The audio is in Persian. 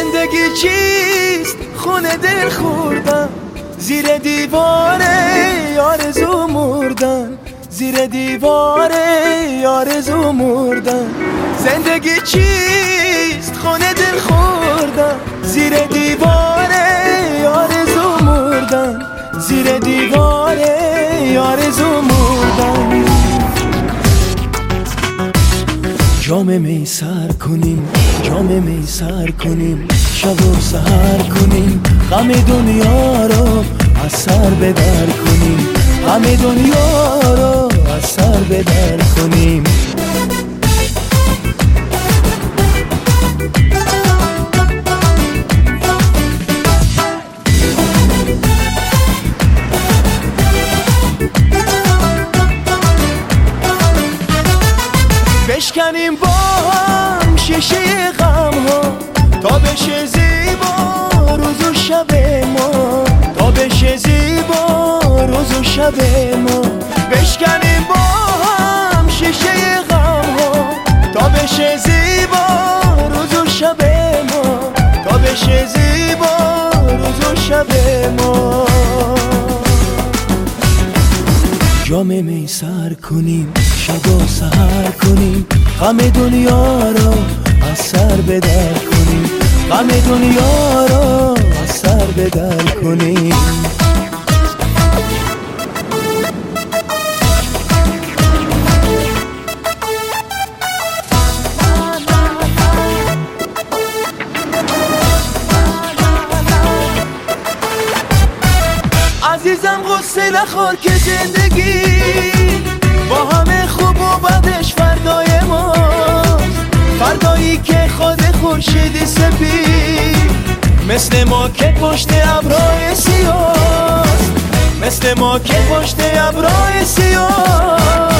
زندگی چیست؟ خونه دل خوردن زیر دیواره آرزو مردن، زیر دیواره آرزو مردن. زندگی چیست؟ خونه دل خوردن زیر دیواره آرزو مردن، زیر دیواره آرزو مردن. جام می سر کنیم، جام می سر کنیم، شب و سحر کنیم، غم دنیا رو از سر به در کنیم، غم دنیا رو از سر به در کنیم. بشکنیم با هم شیشه غم ها تا بشه زیبا روز و شب ما، تا بشه زیبا روز و شب ما. بشکنیم با هم شیشه غم ها تا بشه زیبا روز و شب ما، تا بشه زیبا روز و شب ما. جام می سر کنیم، شب و سحر کنیم، غم دنیا رو از سر به در کنیم، غم دنیا رو از سر به در کنیم. عزیزم غصه نخور که زندگی با همه خوب و بدش فردای ماست، فردایی که خود خورشیدی سپید مثل ما که پشت ابرهای سیاست، مثل ما که پشت ابرهای سیاست.